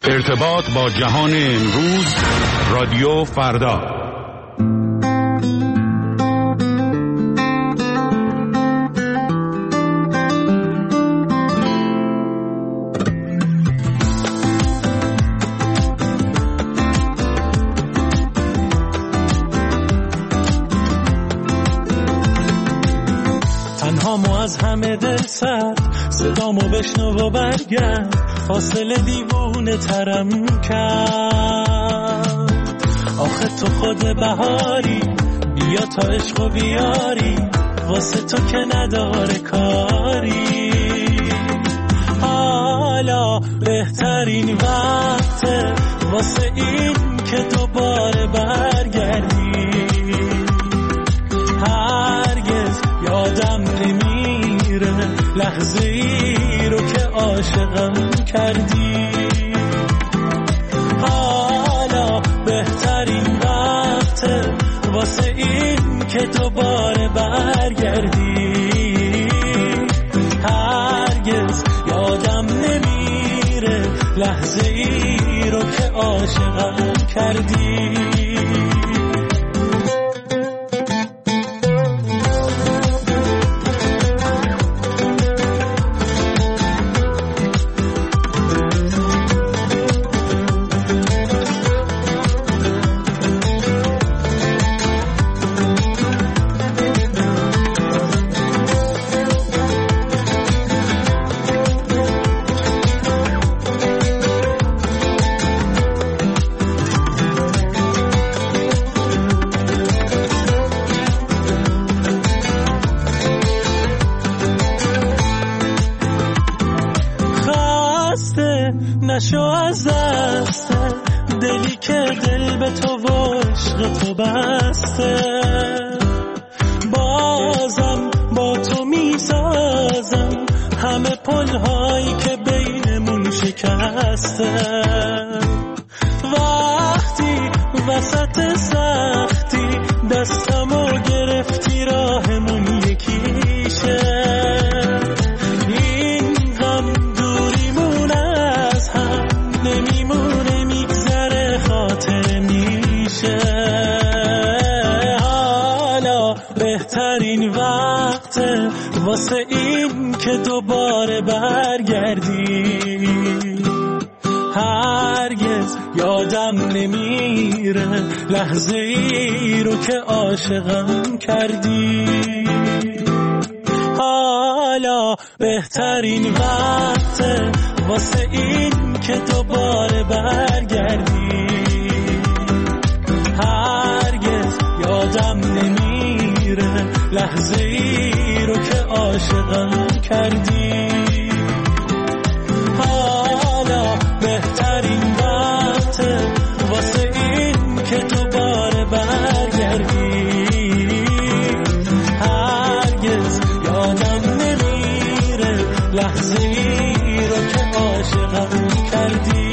ارتباط با جهان امروز، رادیو فردا. تنهامو از همه دل سرد، صدامو بشنو و برگرد، فاصله دیوونه ترم کرد. آخه تو خود بهاری، بیا تا عشقو بیاری، واسه تو که نداره کاری. حالا بهترین وقته واسه این که دوباره برگردی. هرگز یادم نمیره لحظه ای رو که عاشقم کردی. حالا بهترین وقته واسه این که دوباره برگردی. هرگز یادم نمیره لحظه ای رو که عاشقم کردی. نشو از دست دلی که دل به تو و عشق تو بسته. بازم با تو میسازم همه پلهایی که بینمون شکسته. وقتی وسط سختی دستمو گرفتی راهمون یکیشه. نمیمونه میگذره خاطر میشه. حالا بهترین وقته واسه این که دوباره برگردی. هرگز یادم نمیره لحظه ای رو که عاشقم کردی. حالا بهترین وقته واسه این که دوباره برگردی. هرگز یادم نمیره لحظه ای رو که عاشقم کردی. حالا بهترین وقته واسه این که دوباره برگردی. هرگز یادم نمیره لحظه ای رو که عاشقم کردی.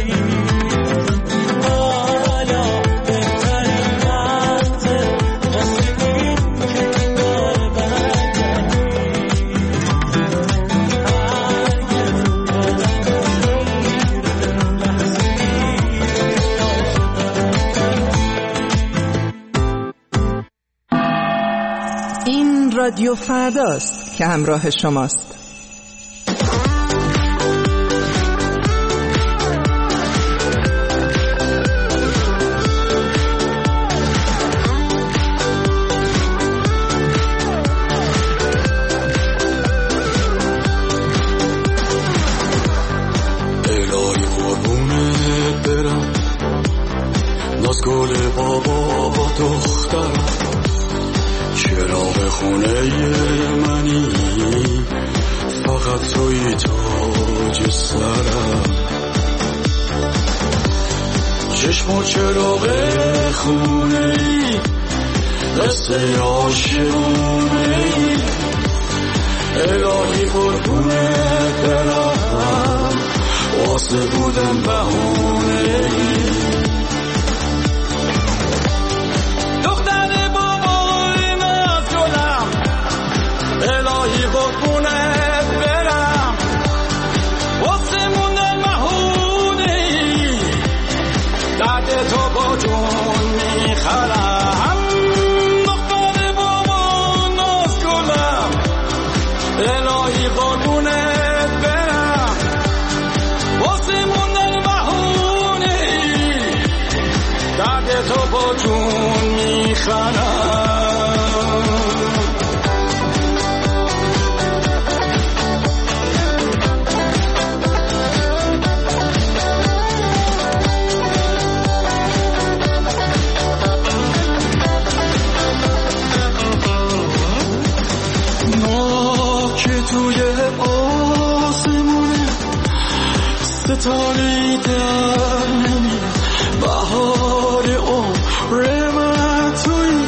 حالا بهترین وقته واسه این که دوباره برگردی. هرگز یادم نمیره لحظه ای که این رادیو فرداست که همراه شماست. گل بابا با دخترم چراغ خونه منی، فقط توی تاج سرم. چشم و چراغ خونه قصه عاشقونه، الهی قربونه برم واسه بودم بهونه. قربونت برم واسه موندن مهونه، با جون میخرم. ما که توی آسمونه ستاره در نمی بهار عمر من توی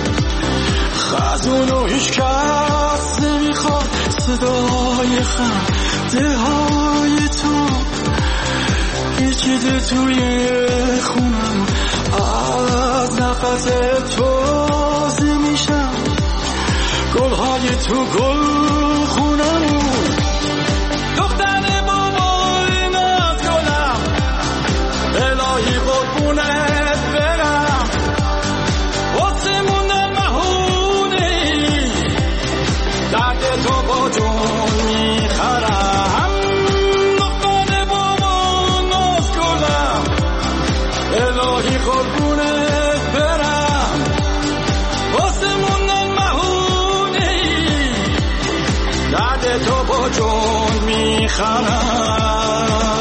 خزونو هیچ کس نمیخواد صدای خنده های تو پیچیده توی خونم از نفس تازه میشم گلهای تو گل خونم دختر بابای ناز گلم الهی قربونت برم واسه موندن مهونی درد تو با جون میخرم. دختر بابای ناز گلم الهی قربونت برم واسه موندن مهونی درد تو با جون میخرم.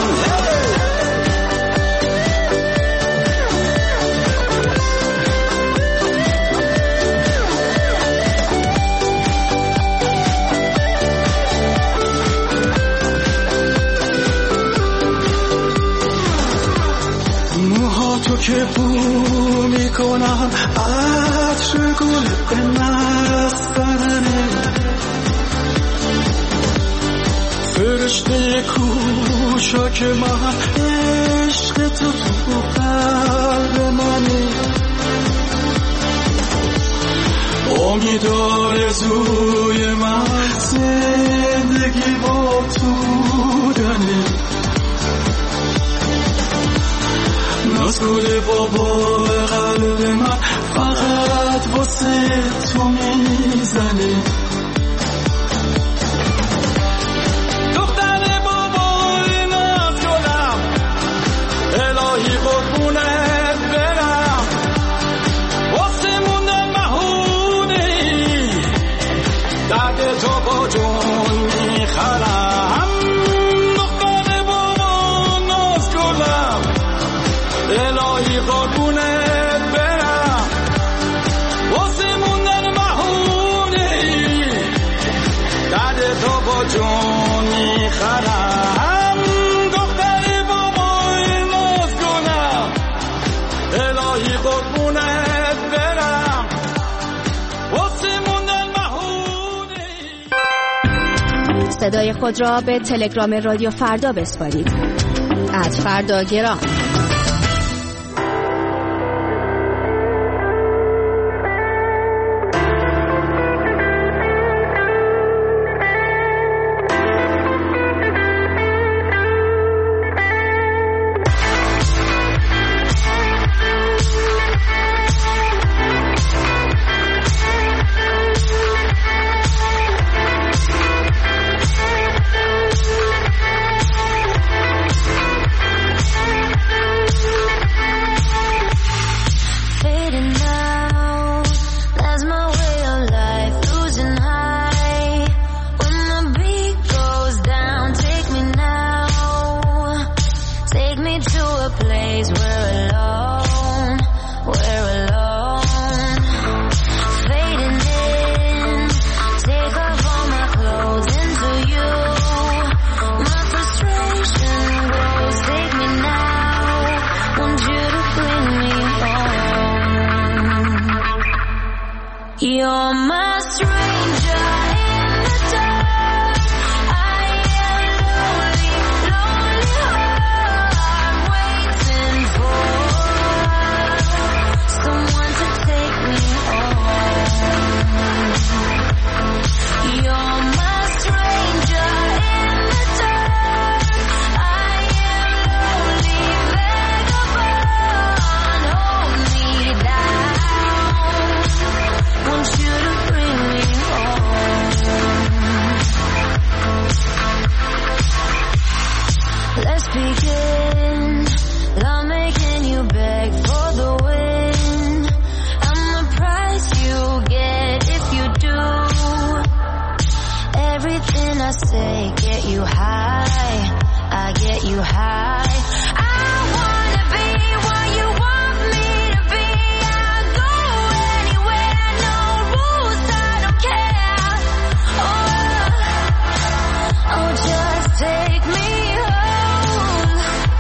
تو که بو میکنم عطر گل مسترنه فرشته کوچک من عشق تو قلب منه امید آرزوی من زندگی با تو بودنه نازگل بابا قلب من فقط واسه تو میزنه. دختر بابای نازگلم الهی قربونت برم واسه موندن مهونی درد تو با جون میخرم. دختر بابای نازگلم الهی قربونت برم واسه موندن مهونی درد تو با جون میخرم. دختر بابای نازگلم الهی قربونت برم واسه موندن مهونی. صدای خود را به تلگرام رادیو فردا بسپارید @فرداگرام. You're my stranger in the dark. I am lonely, lonely heart waiting for someone to take me home. You're my stranger in the dark. I am lonely vagabond. Hold me down. Want you to bring me home. Let's begin. I'm making you beg for the wind. I say get you high, I get you high. I wanna be what you want me to be. I go anywhere, no rules, I don't care. Oh, just take me home.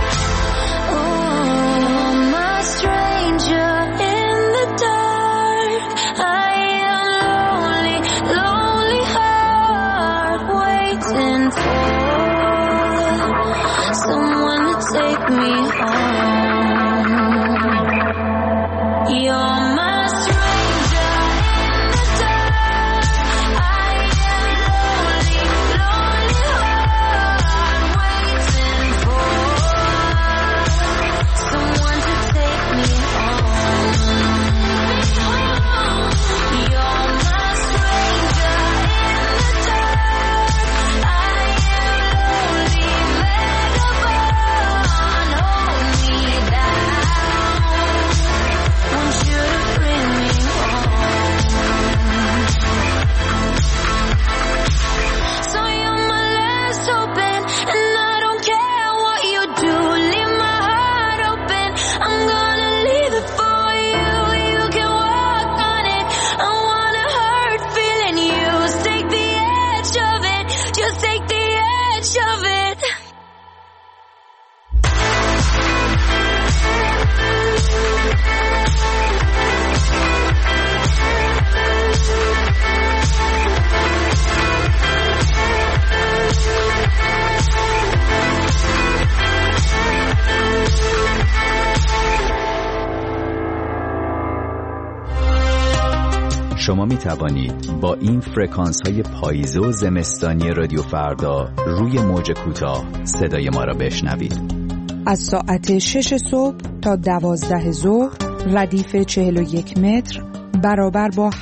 Oh, I'm a stranger in the dark. I am lonely, lonely heart waiting for someone to take me home. You're my stranger in the dark. I am lonely, lonely heart waiting for someone to take me home. You're my stranger in the dark. I am lonely, vagabond, hold me down. Want you to bring me home. So you're my last open, and I don't care what you do. Leave my heart open. I'm gonna leave it for you. You can walk on it. I wanna hurt feeling you. Take the edge of it. Just take the edge of it. شما می توانید با این فرکانس های پاییزه و زمستانی رادیو فردا روی موج کوتاه صدای ما را بشنوید. از ساعت 6 صبح تا 12 ظهر ردیف 41 متر برابر با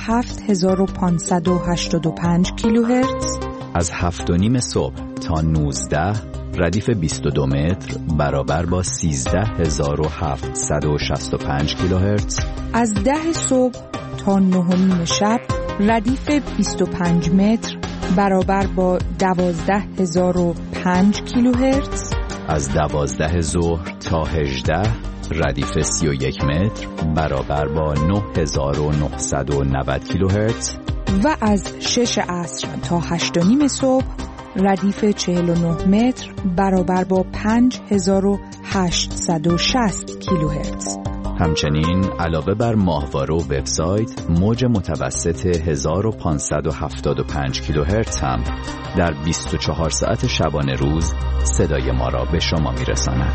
7585 کیلوهرتز. از 7:30 صبح تا 19 ردیف 22 متر برابر با 13765 کیلوهرتز. از 10 صبح تا 9 شب ردیف 25 متر برابر با 12005 کیلوهرتز. از 12 ظهر تا 18 ردیف 31 متر برابر با 9990 کیلوهرتز. و از 6 عصر تا 8:30 صبح ردیف 49 متر برابر با 5860 کیلوهرتز. همچنین علاوه بر ماهواره و وبسایت، موج متوسط 1575 کیلوهرتز هم در 24 ساعت شبانه روز صدای ما را به شما میرساند.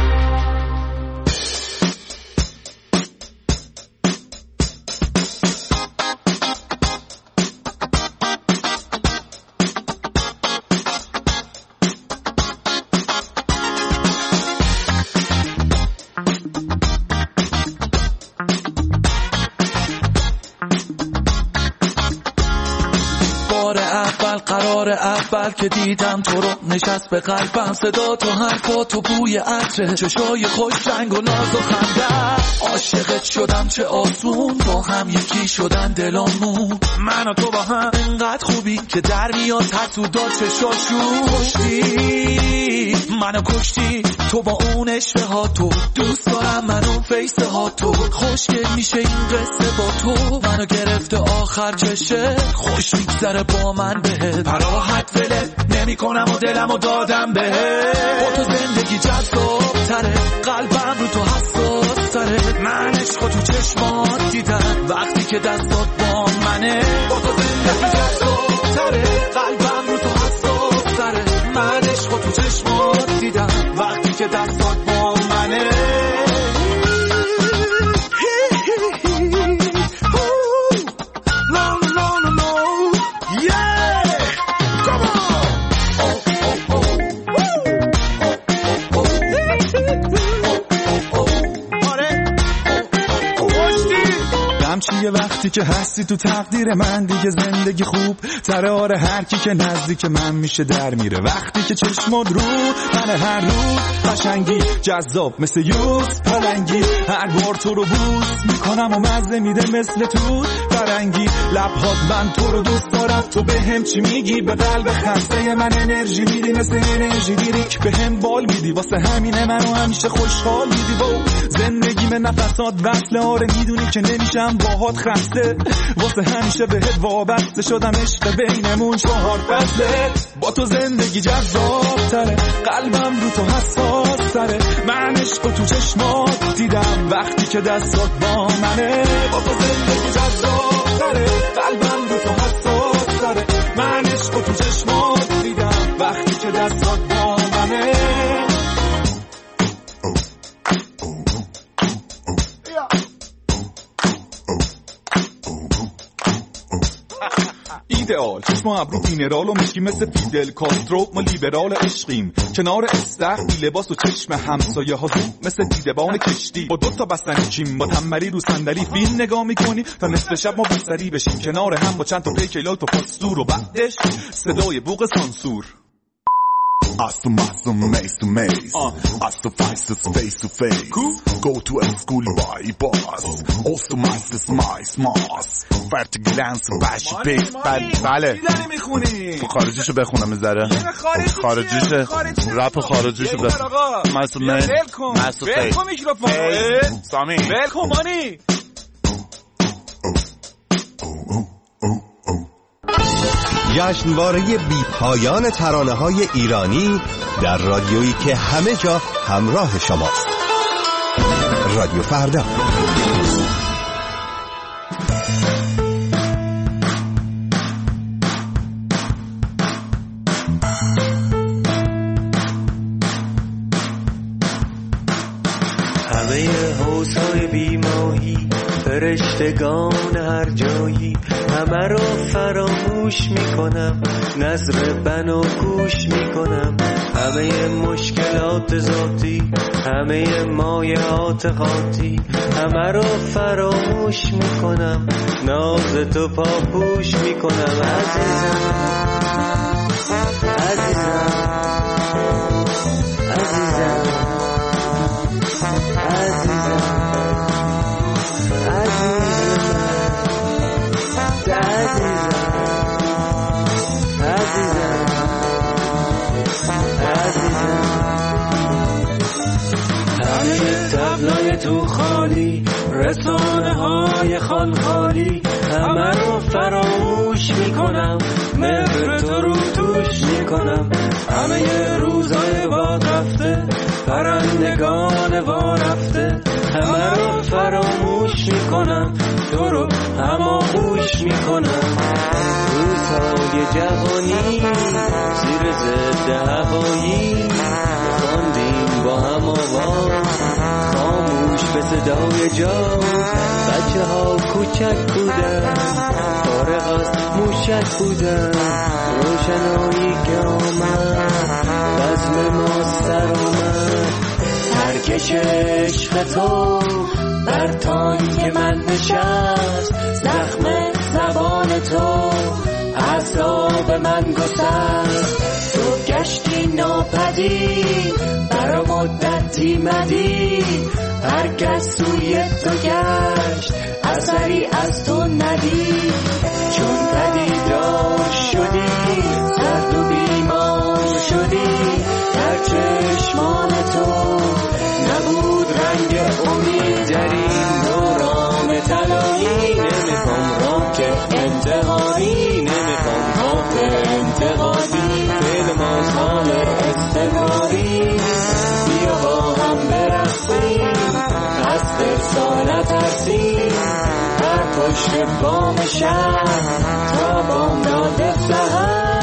اول که دیدم تو رو نشست به قلبم، صدا تو حرفا تو بوی عطر چشای خوش رنگ و ناز و خنده. عاشقت شدم چه آسون، با هم یکی شدن دلامون. من و تو با هم انقدر خوبی که در میاد ترسو داد چشاشون. کشتی منو کشتی تو با اون عشقه ها، تو دوست دارم من اون فیسه ها، تو خوشگل میشه این قصه با تو. منو گرفته آخر چشه خوش میگذره با من بهت، پراحت ولت نمی کنم و دلم و دادم بهت. با تو زندگی جذاب تره، قلبم رو تو حساس تره. من عشق تو چشمات دیدم وقتی که دستات با منه. با تو زندگی جذاب تره، قلبم رو تو حساس تره. من عشق تو چشمات دیدم وقتی که دستات با منه. یه وقتی که هستی تو تقدیر من، دیگه زندگی خوب تره. آره هر کی که نزدیک من میشه در میره. وقتی که چشمات رو من هر روز قشنگی جذاب مثل یوز پلنگی. هر بار تو رو بوس میکنم و مزه میده مثل توت فرنگی. لبهات من تو رو دوست دارم، تو به هم چی میگی؟ به قلب خسته من انرژی میدی، مثل انرژی گیری به هم بال میدی، واسه همینه منو همیشه خوشحال میدی. و زندگی به نفسات وصله، آره میدونی که نمیشم باهات خسته، واسه همیشه بهت وابسته شدم، عشق بینمون 4 فصله. با تو زندگی جذاب تره، قلبم رو تو حساس تره، من عشق تو چشمات دیدم وقتی که دستات با منه. با تو زندگی جذاب تره، قلبم رو تو حساس تره، من عشق تو چشمات دیدم وقتی که دستات با منه. ایدئال چشم ابرو مینرال و میشی مثل فیدل کاسترو، ما لیبرال عشقیم کنار استخ بی لباس و چشم همسایه ها مثل دیدبان کشتی، با 2 تا بستنی کیم با تنبلی رو صندلی فیلم نگاه میکنی تا نصف شب ما بستری بشیم کنار هم با چند تا پیکلات و پاستور و بعدش صدای بوق سانسور. Asu masu mace to mace Asu faces face to face Go to a school by bus Also maces mice mas فرت گلنس باشی بیس. بله تو خارجیشو بخونم میذاره خارجیشه رپ خارجیشو بخونم. ماسو میس ماسو فیس سامی ولکم مانی. جشنواره بی پایان ترانه‌های ایرانی در رادیویی که همه جا همراه شماست. رادیو فردا. همه حوض‌های بیماهی، فرشتگان هر جایی، همه رو فراموش میکنم، نظر بنا گوش میکنم. همه مشکلات ذاتی، همه مایعات خاطی، همه رو فراموش میکنم، ناز تو پاپوش میکنم. عزیزم عزیزم عزیزم تبلای تو خالی، رسانه های خالخالی، همه رو فراموش میکنم، مهر تو رو توش میکنم. همه روزای باد رفته، پرندگان وا رفته، همه رو فراموش میکنم، تو رو هماغوش میکنم. روزهای جوانی زیر ضد هوایی، خواندیم با هم آواز خاموش به صدای جاز. بچه ها کوچک بودن، فارغ از موشک بودن، روشنایی که آمد بزم ما سر اومد. ترکش عشق تو بر تانک من نشست، زخم زبان تو اعصاب من گسست. تو گشتی ناپدید، برا مدتی مدید، هر کس سوی تو گشت، اثری از تو ندید. چون پدیدار شدی، سرد و بیمار شدی، در چشمان تو نبود رنگ امید. در این دوران طلایی نمیخوام راک انتقادی، نمیخوام راک انتقادی، فعل مازال استمراری. بیا با هم برقصیم، از ترسا نترسیم، در پشت بام شهر تا بامداد سحر.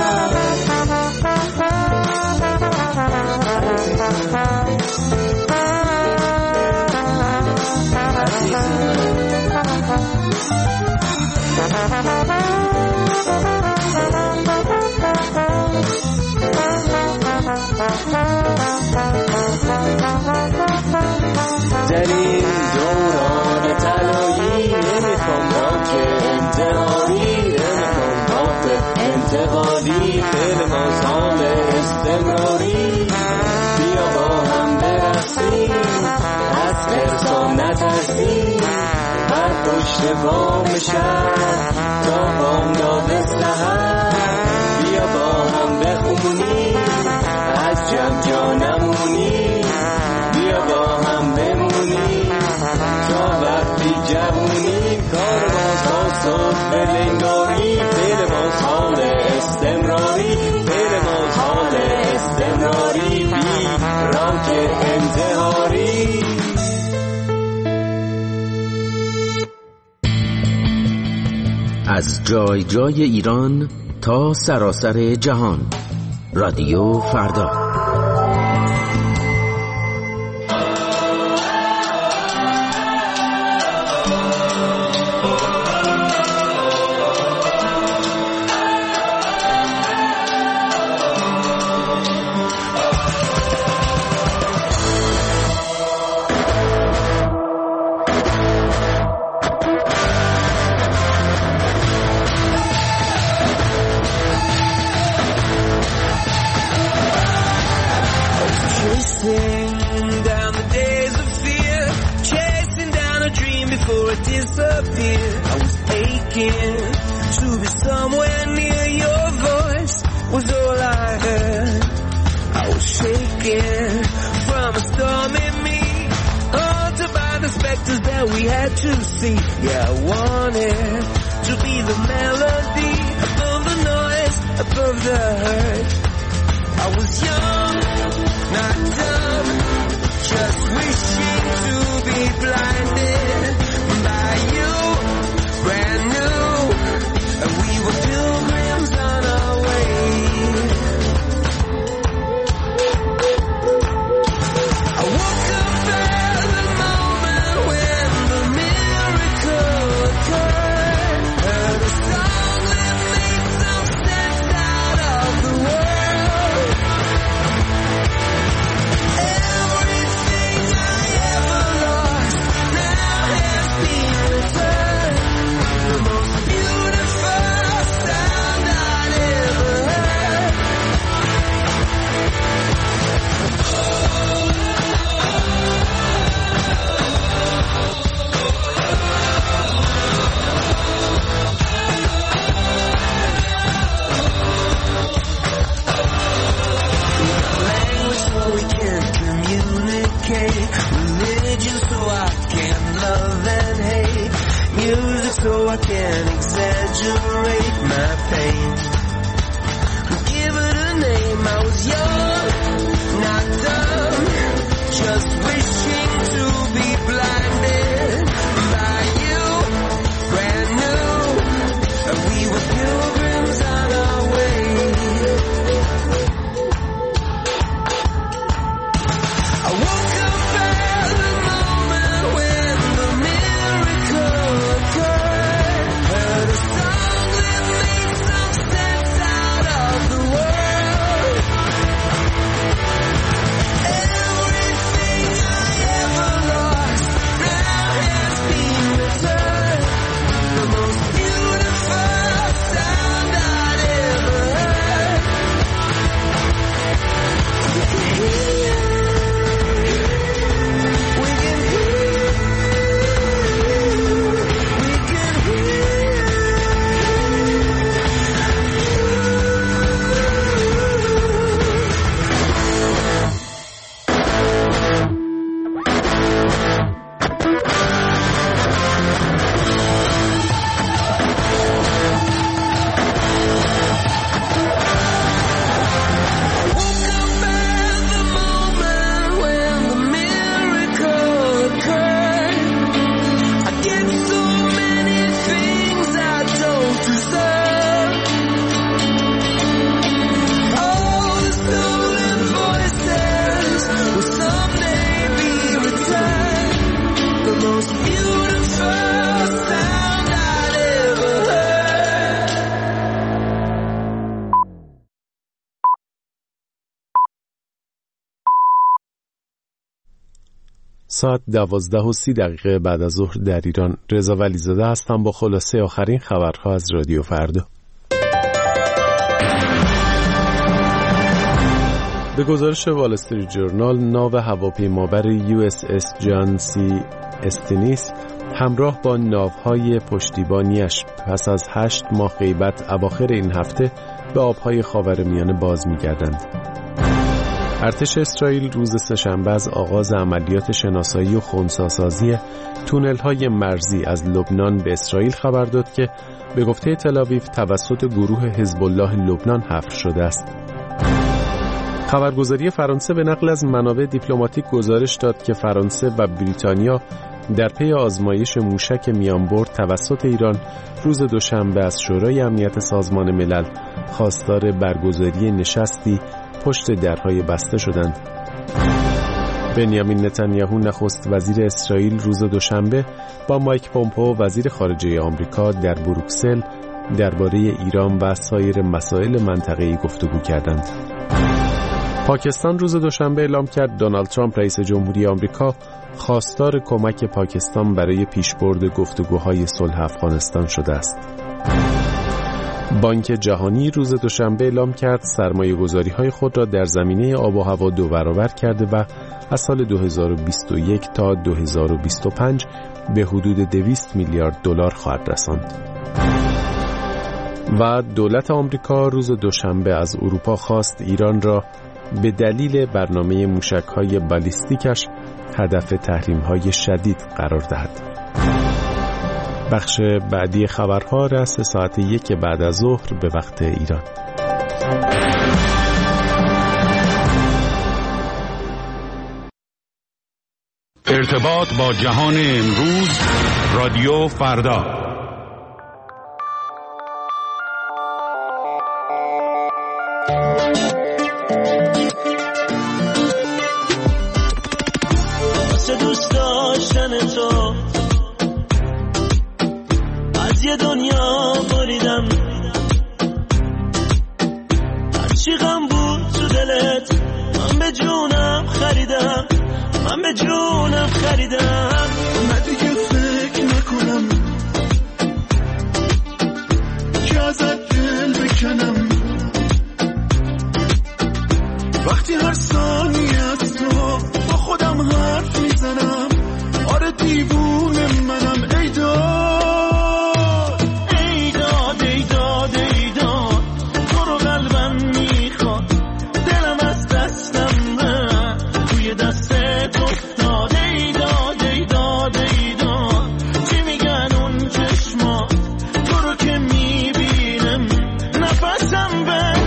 در این دوران طلایی نمیخوام راک انتقادی، نمیخوام راک انتقادی، فعل مازال استمراری. بیا با هم برقصیم، از ترسا نترسیم، ساعت پشت بام شب تا بامداد سحر بیا با هم بخونیم از جمع جا نمونیم بیا با هم بمونیم تا وقتی جوونیم کار ما تا صبح بلنگاری دل ما حال استمراری دل ما حال استمراری بی رانک انتحاری. از جای جای ایران تا سراسر جهان، رادیو فردا. ساعت 12:30 بعد از ظهر در ایران. رضا ولیزاده هستم با خلاصه آخرین خبرها از رادیو فردا. به گزارش وال استریت جورنال، ناو هواپیمابر USS جان سی استینیس همراه با ناوهای پشتیبانیش پس از 8 ماه غیبت اواخر این هفته به آبهای خاورمیانه باز می‌گردند. ارتش اسرائیل روز سه‌شنبه از آغاز عملیات شناسایی و خنثی‌سازی تونل‌های مرزی از لبنان به اسرائیل خبر داد که به گفته تل‌آویو توسط گروه حزب الله لبنان حفر شده است. خبرگزاری فرانسه به نقل از منابع دیپلماتیک گزارش داد که فرانسه و بریتانیا در پی آزمایش موشک میانبرد توسط ایران روز دوشنبه از شورای امنیت سازمان ملل خواستار برگزاری نشستی پشت درهای بسته شدند. بنیامین نتانیاهو نخست وزیر اسرائیل روز دوشنبه با مایک پومپئو وزیر خارجه آمریکا در بروکسل درباره ایران و سایر مسائل منطقه‌ای گفتگو کردند. پاکستان روز دوشنبه اعلام کرد دونالد ترامپ رئیس جمهوری آمریکا خواستار کمک پاکستان برای پیشبرد گفتگوهای صلح افغانستان شده است. بانک جهانی روز دوشنبه اعلام کرد سرمایه‌گذاری‌های خود را در زمینه آب و هوا 2 برابر کرده و از سال 2021 تا 2025 به حدود 200 میلیارد دلار خواهد رساند. و دولت آمریکا روز دوشنبه از اروپا خواست ایران را به دلیل برنامه موشک‌های بالیستیکش هدف تحریم‌های شدید قرار دهد. بخش بعدی خبرها رأس ساعت 1 بعد از ظهر به وقت ایران. ارتباط با جهان امروز، رادیو فردا. دوست داشتن تو از یه دنیا بریدم، هرچی غم بود تو دلت من به جونم خریدم، من به جونم خریدم. من دیگه فکر نکنم که ازت دل بکنم، وقتی هر ثانیه از تو با خودم حرف میزنم. آره دیوونه منم. ای داد ای داد ای داد ای داد، تو رو قلبم میخواد، دلم از دستم نه توی دستت افتاد. ای داد ای داد ای داد، چی میگن اون چشما، تو رو که میبینم نفسم بمیاد.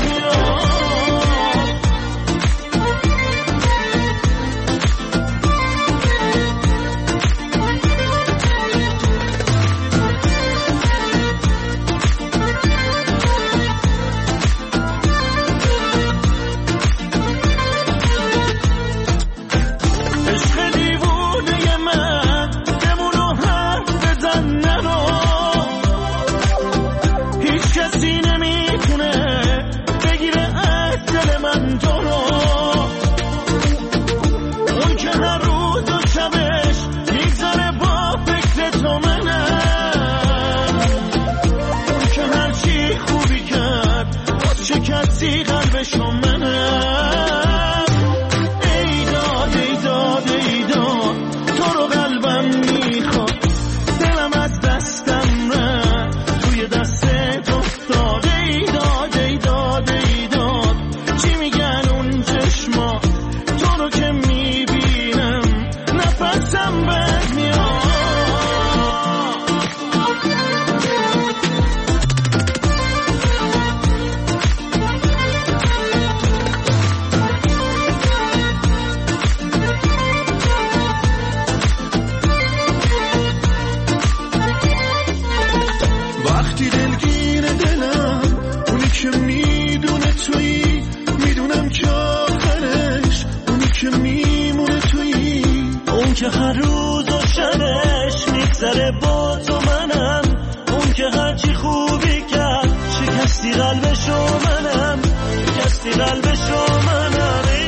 که هر روز و شبش میگذره با تو منم، اون که هرچی خوبی کرد شکستی قلبشو منم، شکستی قلبشو منم. ای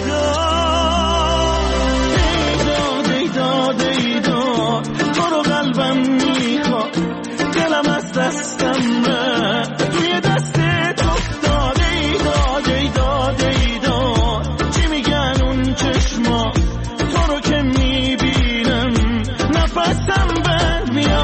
داد ای داد ای داد، تو رو قلبم میخواد، دلم از دستم نه توی دستت افتاد. ای داد ای داد ای داد، چی میگن اون چشما، تو رو که میبینم نفسم بند میاد.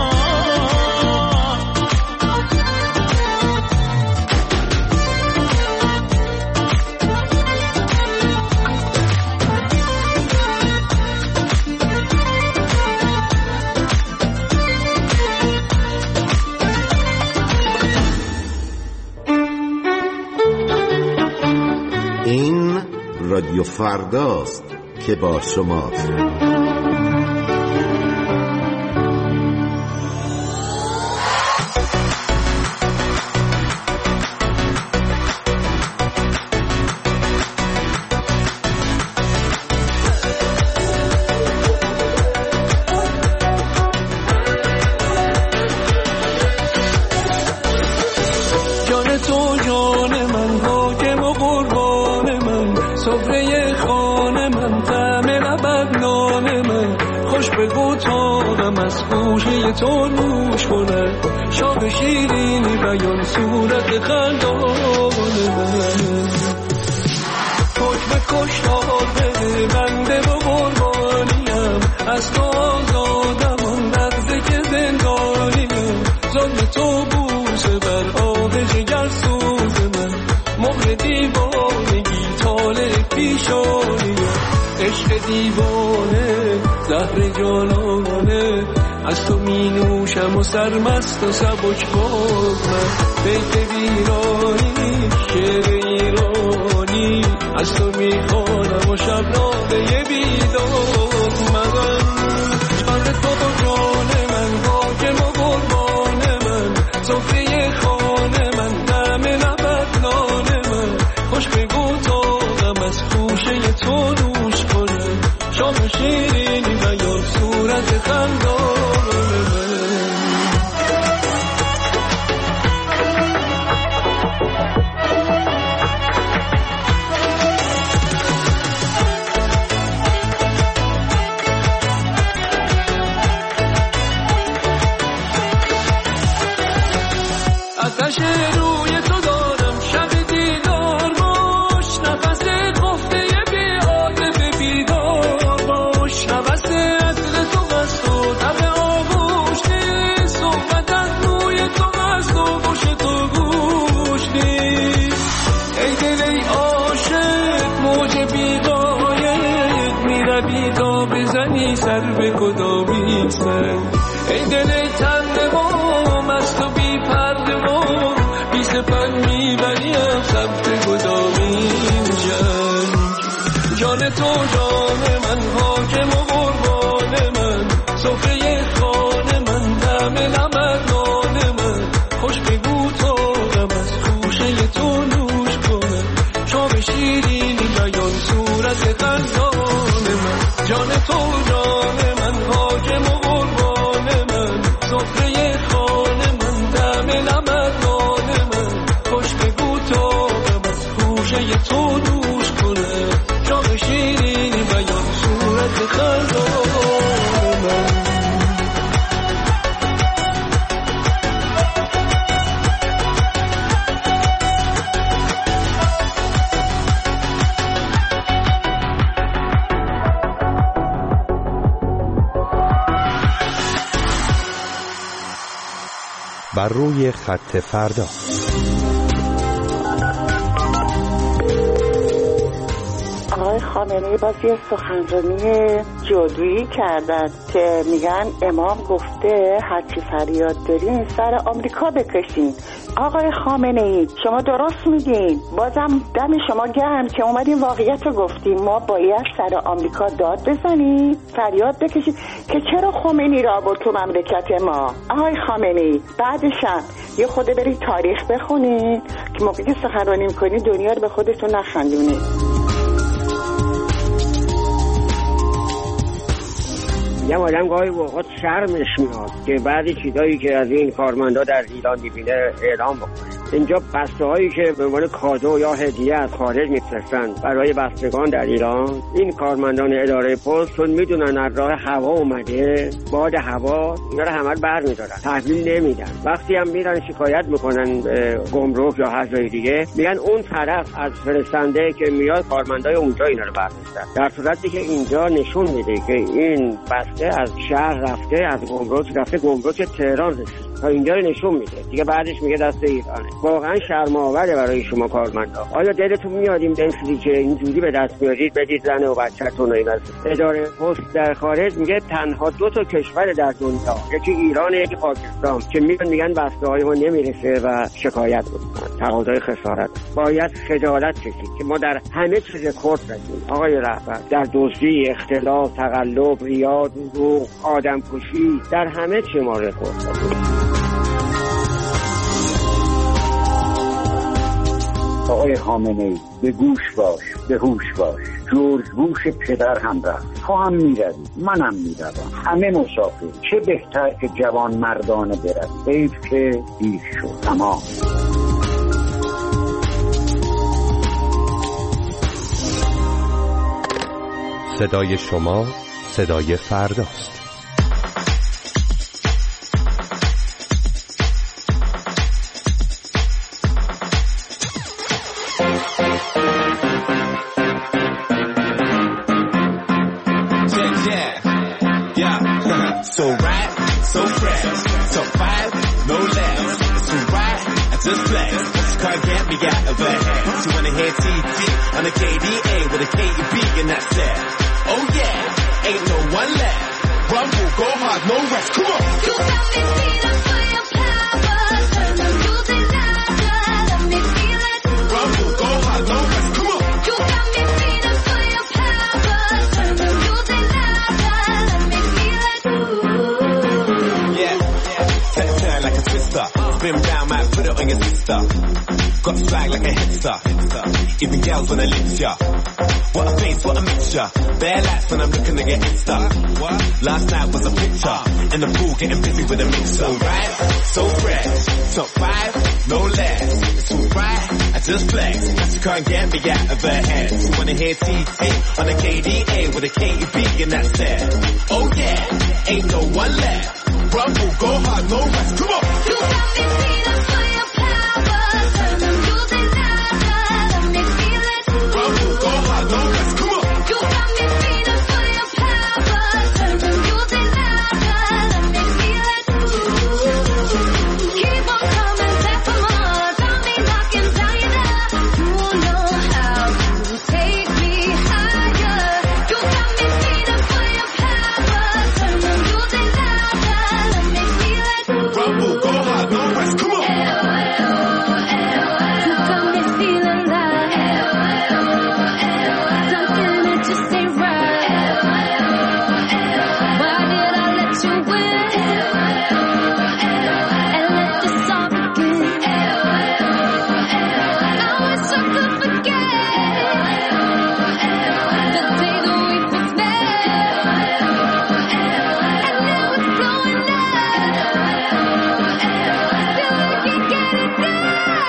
رادیو فرداست که با شماست. تو نوش کنه شاق شیرینی بیان صورت خندان من حکم کشتار بده بنده و قربانیم از تو آزادم اون لحظه که زندانیم ظلم تو بوسه بر آب جگر سوز من مهر دیوانگی طالع پیشانیم عشق دیوانه زهر جانانه از تو می نوشم و سرمست و سبک باز من بیت ویرانی شعر ایرانی از تو می خوانم و شب ناله بیداد من جان تو و جان من حاکم و قربان من سفره خانه من دم لبت نان من خوش بگو تاقم از خوشه تو نوش کنه شام شیرینی بیان صورت خندان سر به کدامی سر ای دل تنده و مست و بی پرده و بی سپن میبریم سمت کدامی جان تو جان من حاکم و قربان من سفره خانه من دم نمرنان من خوش بگو تاقم از خوشه تو نوش کنه شام شیرینی بیان صورت قندان من جان تو جان من حاکم و قربان من سفره خانه من دم نمرنان من خوش بگو تاقم از خوشه تو نوش کنه شام شیرینی بیان صورت خندان من بر روی خط فردا. آقای خامنه‌ای باز یه سخنرانی جادویی کردن که میگن امام گفته هرچی فریاد دارین سر آمریکا بکشین. آقای خامنه‌ای شما درست میگین، بازم دم شما گرم که اومدین واقعیت رو گفتین. ما باید سر آمریکا داد بزنیم، فریاد بکشیم که چرا خمینی را بود تو مملکت ما. آقای خامنه‌ای بعدشم یه خود برید تاریخ بخونین که موقعی که سخنرانی میکنین دنیا رو به خودتون نخندونین. یه آدم گاهی وقت شرمش میاد که بعضی چیزایی که از این کارمندا در ایران میبینه اعلام بکنه. اینجا بسته هایی که به عنوان کادو یا هدیه از خارج میفرستن برای بستگان در ایران، این کارمندان اداره پست چون میدونن از راه هوا اومده، باد هوا اینا رو همه برمی‌دارن، تحویل نمیدن. وقتی هم میرن شکایت میکنن به گمرک یا هر جای دیگه، میگن اون طرف از فرستنده که میاد کارمندای اونجا اینا رو برداشتن، در صورتی که اینجا نشون میده که این بسته از شهر رفته، از گمرک رفته، گمرک تهران رسید. تا اینجا رو نشون میده دیگه، بعدش میگه دست ایرانه. واقعا شرم‌آوره برای شما کارمندا. آیا دلتون میاد این چیزی که اینجوری به دست میارید بدید زن و بچه‌تون و اینا؟ اداره پست در خارج میگه تنها 2 تا کشور در دنیا، یکی ایران یکی پاکستان، که میگن بسته‌های ما نمیرسه و شکایت میکنن، تقاضای خسارت. باید خجالت کشید که ما در همه چیز رکورد داریم آقای رهبر، در دزدی، اختلاس، تقلب، ریا، دروغ، آدمکشی، در همه چی ما رکورد داریم. آقای خامنه‌ای به گوش باش، به هوش باش. جورج بوش پدر هم رفت، تو هم میروی، منم میروم، همه مسافر. چه بهتر که جوان مردانه برد. حیف که دیر شد. تمام. صدای شما صدای فرداست. So right, so fresh, so 5, no less. So right, I just flex. This car get me out of her head. She wanna hear TT on the KDA with a KEB and that's it. Oh yeah, ain't no one left. Rumble, go hard, no rest. Come on. You got me feeling for your power. Turn the music louder, let me feel it. Rumble, go hard, no rest. Come on. You got me feeling for your power. Turn the music louder, let me feel it. Turn like a twister. Spin round, might put it on your sister. Got swag like a hipster. Even girls wanna lift ya. What a face, what a mixture. Bare lights when I'm looking to get Insta. Last night was a picture. In the pool getting busy with a mixer. So right, so fresh. Top 5, no less. It's alright, I just flex. She can't get me out of her head. She wanna hear TT on the KDA with a KEB and that's it. Oh yeah, ain't no one left. Rumble, go hard, no rest. Come on. You got me feeling for your power. Turn the music louder, let me feel it. Rumble, go hard, no rest. Come on. You got me feeling for your power. Turn the music louder, let me feel it. Keep on coming back for more. Got me knocking down your door. You know how to take me higher. You got me feeling for your power. Turn the music louder, let me feel it. Rumble, go hard, no rest. Come on. You got me feeling like something that just ain't right. Why did I let you win and let this all begin? I wish I could forget the day that we first met, and now it's blowing up. Still I can't get it down.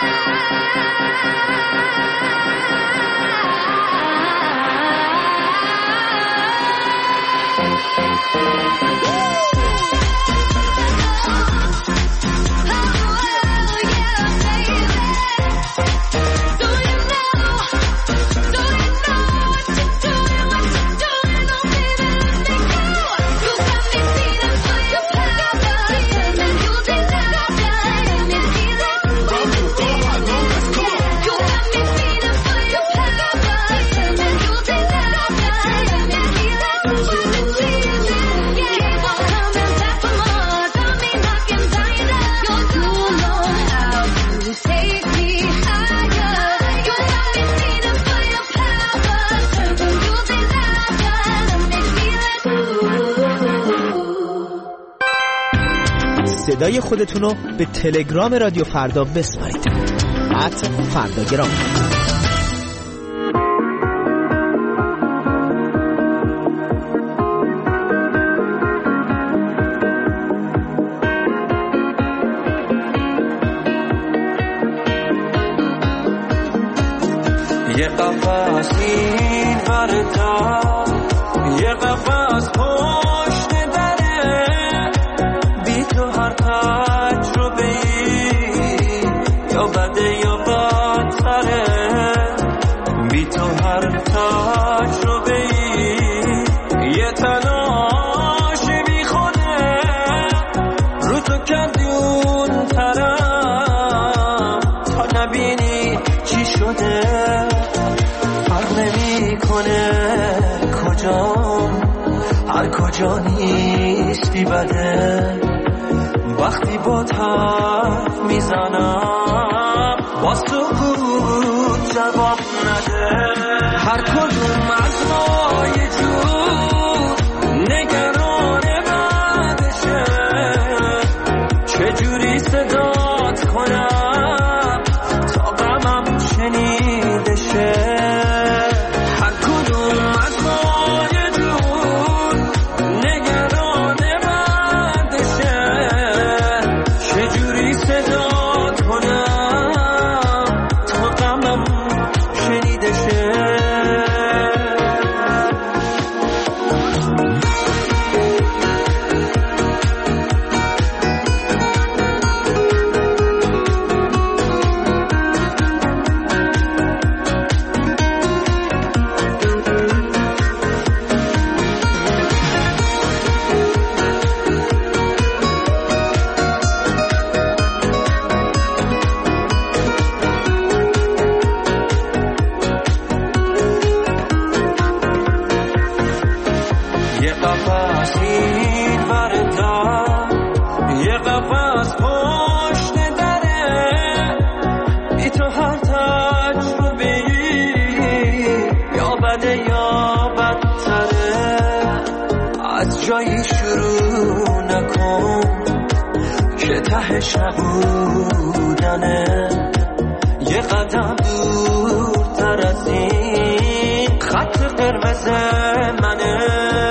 صدای خودتون رو به تلگرام رادیو فردا بسپارید. @فرداگرام. یه قفص این ورتا، یه قفص پشت دره، بی تو هر تجربه‌ای یا بده یا بدتره، بی تو هر تجربه‌ای یه تلاش بی خوده رو تو کردی هر کجا نیستی بده، وقتی با حرف میزنم با سکوت جواب نده. هر کدوم از ما یه جور نگران بعدشه، چجوری صدات کنم تا غمم شنیده شه. هر کدوم از ما یه جور نگران بعدشه، چجوری صدات کنم تا غمم شنیده شه. جایی شروع نکن که تهش نبودنه، یه قدم دورتر از این خط قرمز منه.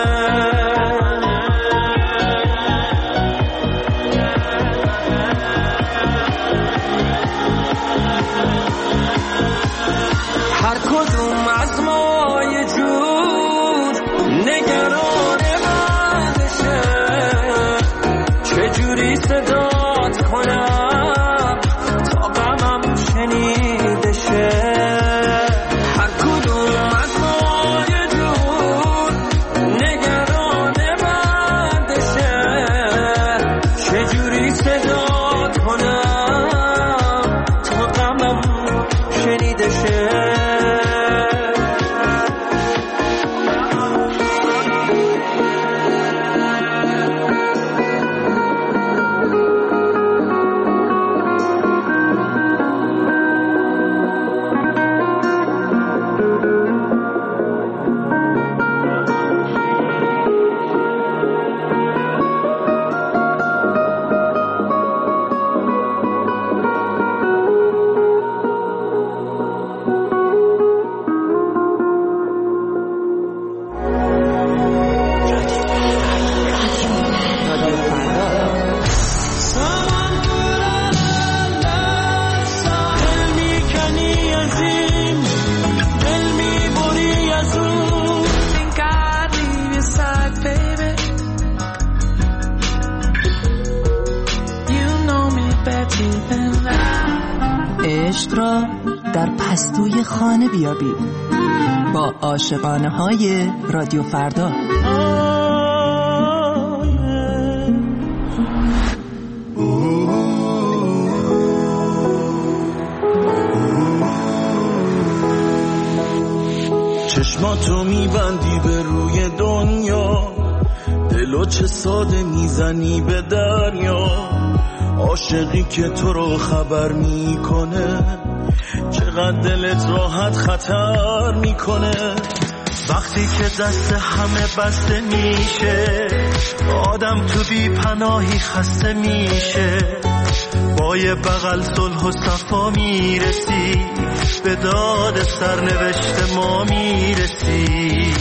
هر کدوم از ما یه جور نگران بعدشه، چجوری صدات کنم تا غمم شنیده شه. هر کدوم از ما یه جور نگران بعدشه، چجوری صدات کنم تا غمم شنیده شه. عشق را در پستوی خانه بیابید با عاشقانه های رادیو فردا. چشماتو میبندی به روی دنیا، دلو چه ساده میزنی به دریا. عاشقی که تو رو خبر میکنه، چقدر دلت راحت خطر میکنه. وقتی که دست همه بسته میشه، آدم تو بی پناهی خسته میشه. با یه بغل صلح و صفا میرسی، به داد سرنوشت ما میرسی.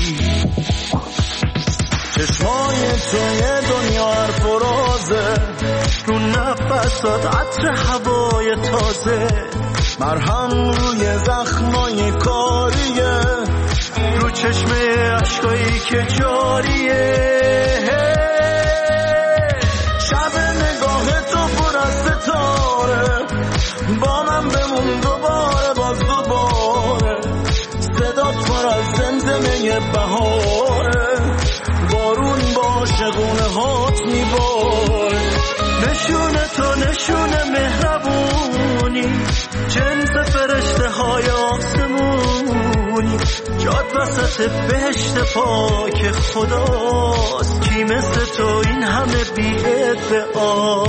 چشمای تو یه دنیا هر فرازه، رو نفسات عطر هوای تازه. مرهم روی زخمای کاریه، رو چشمه عشقایی که جاریه. شب نگاه تو پر از ستاره، با من بمون دوباره باز دوباره. صدات پر از زمزمه بهاره، بارون با شگونه هات میباره. نشونه تو نشونه مهربونی، جنس فرشته های آسمونی. جاد وسط بهشت پاک خداست، کی مثل تو این همه بی ادعا.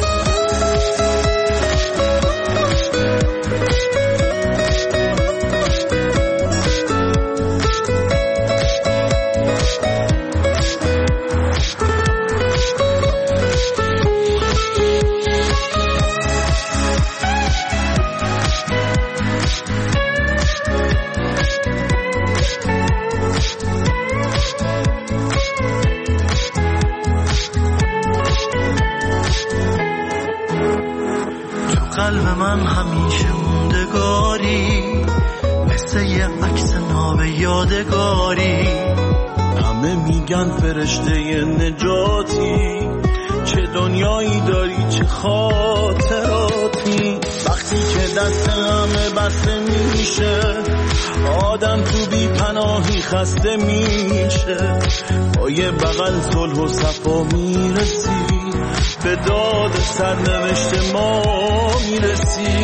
قلب من همیشه موندگاری، مثل یه عکس ناب یادگاری. همه میگن فرشته نجاتی، چه دنیایی داری چه خاطراتی. وقتی که دست همه بسته میشه، آدم تو بی پناهی خسته میشه. با یه بغل صلح و صفا میرسی، به داد سرنوشت ما میرسی.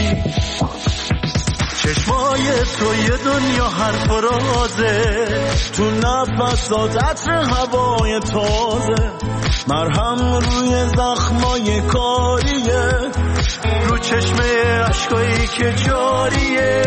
چشمای تو یه دنیا حرف و رازه، تو نفسات عطر هوای تازه. مرهم روی زخمای کاریه، رو چشمه عشقایی که جاریه.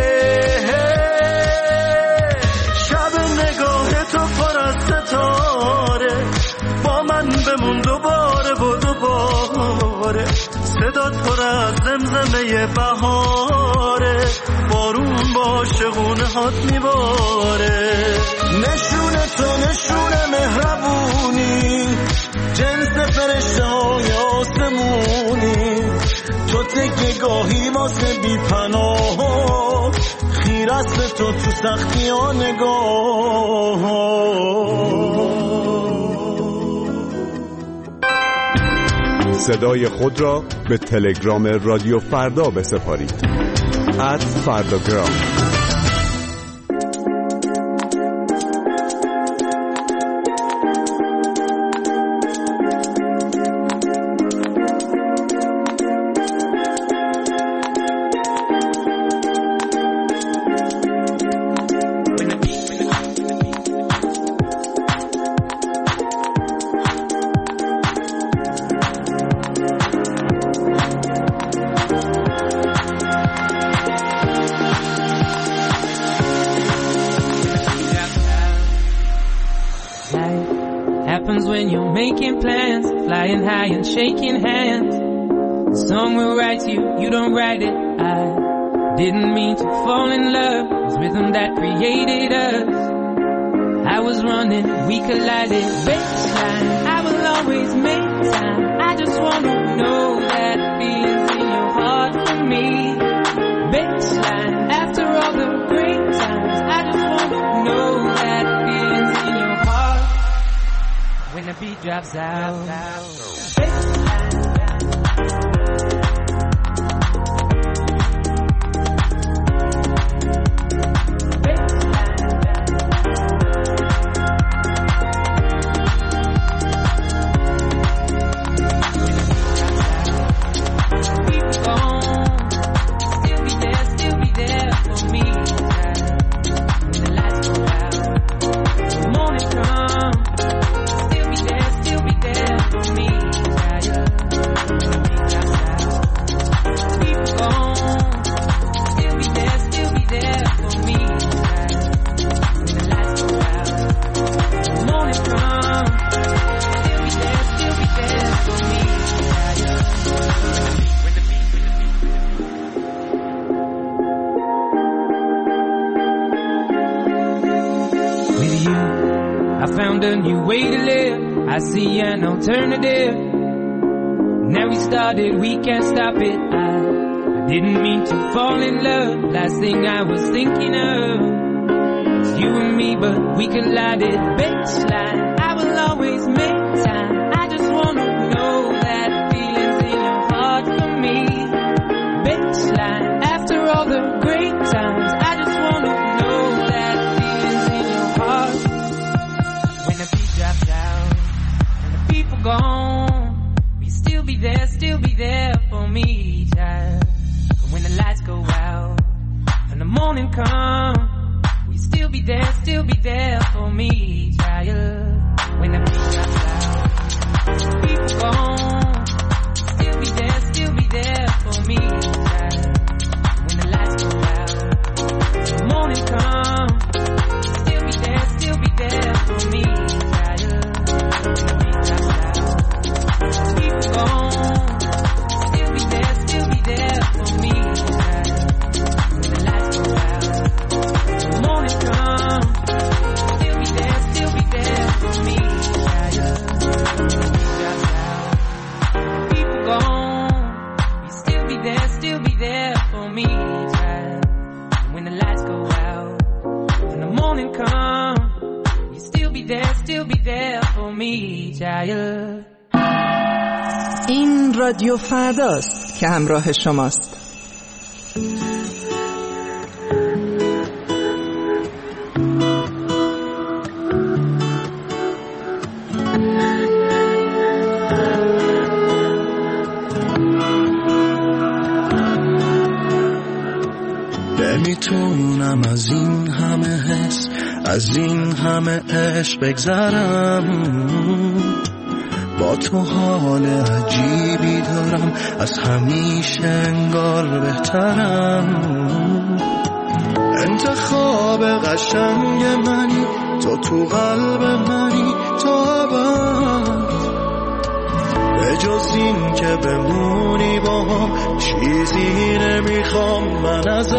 شب نگاه تو پر از ستاره، با من بمون دوباره و دوباره. صدات پر از زمزمه بهاره، بارون با شغونه هات میباره. نشون تو نشون مهربونی، جنس فرشته های آسمونی. تو تکه گاهی واسه بی پناه، خیر است تو تو سختی ها نگاه. صدای خود را به تلگرام رادیو فردا بسپارید. @فرداگرام. Shaking hands, the song will write you, you don't write it. I didn't mean to fall in love, it was rhythm that created us. I was running, we collided. Baseline, I will always make time. I just wanna know that feelings in your heart for me. Baseline, after all the great times, I just wanna know that feelings in your heart when the beat drops out. Alternative. Now we started, we can't stop it. I didn't mean to fall in love. Last thing I was thinking of was you and me, but we collided. Baseline, I will always make time. I just wanna know that feelings in your heart for me. Baseline, after all the great times, I just wanna know that feelings in your heart when the beat drops out. People gone, we still be there for me, child. And when the lights go out and the morning come, we still be there for me, child. When the beat drops out. there for me, child. این رادیو فرداست که همراه شماست. نمیتونم از این همه حس، از این همه عشق بگذرم. با تو حال عجیبی دارم، از همیشه انگار بهترم. انتخاب قشنگ منی، تو قلب منی تا ابد. به جز این که بمونی با هم چیزی نمیخوام من ازت.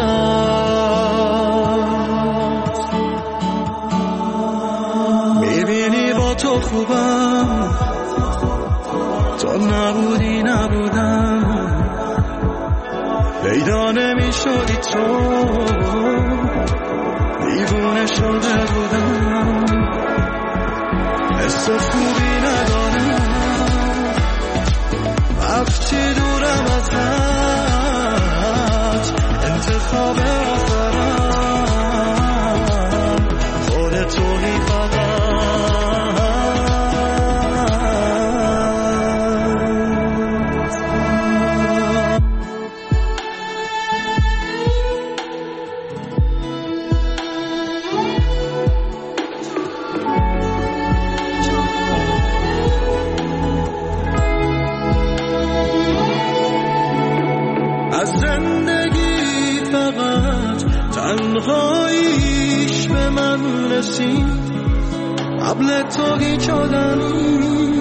میبینی با تو خوبم، تو نبودی نبودم. پیدا نمیشدی تو، دیوونه شده بودم. حس خوبی ندارم وقتی دورم ازت. انتخاب آخرم خودتونی فقط. از زندگی فقط تنهاییش به من رسید. قبل تو هیچ آدمی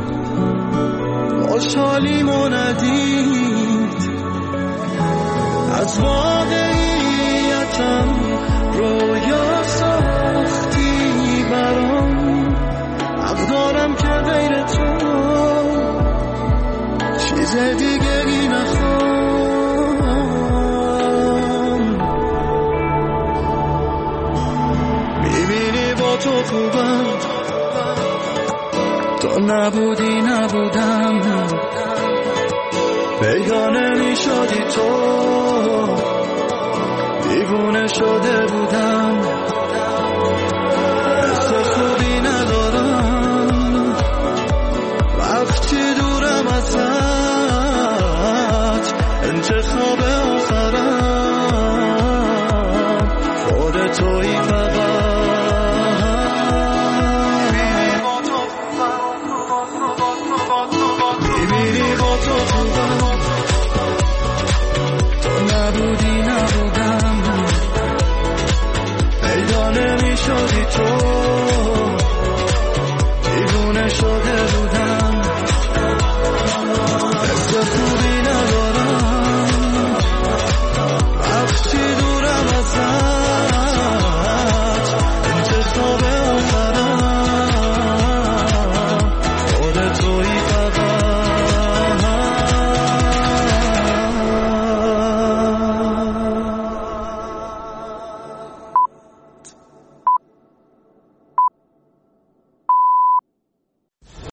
خوشحالیمو ندید. از واقعیتم رویا ساختی برام. حق دارم که غیر تو چیز دیگری نخوام. تو خوبم، تو نبودی نبودم. بیگانه میشدی تو، دیوونه شده بودم.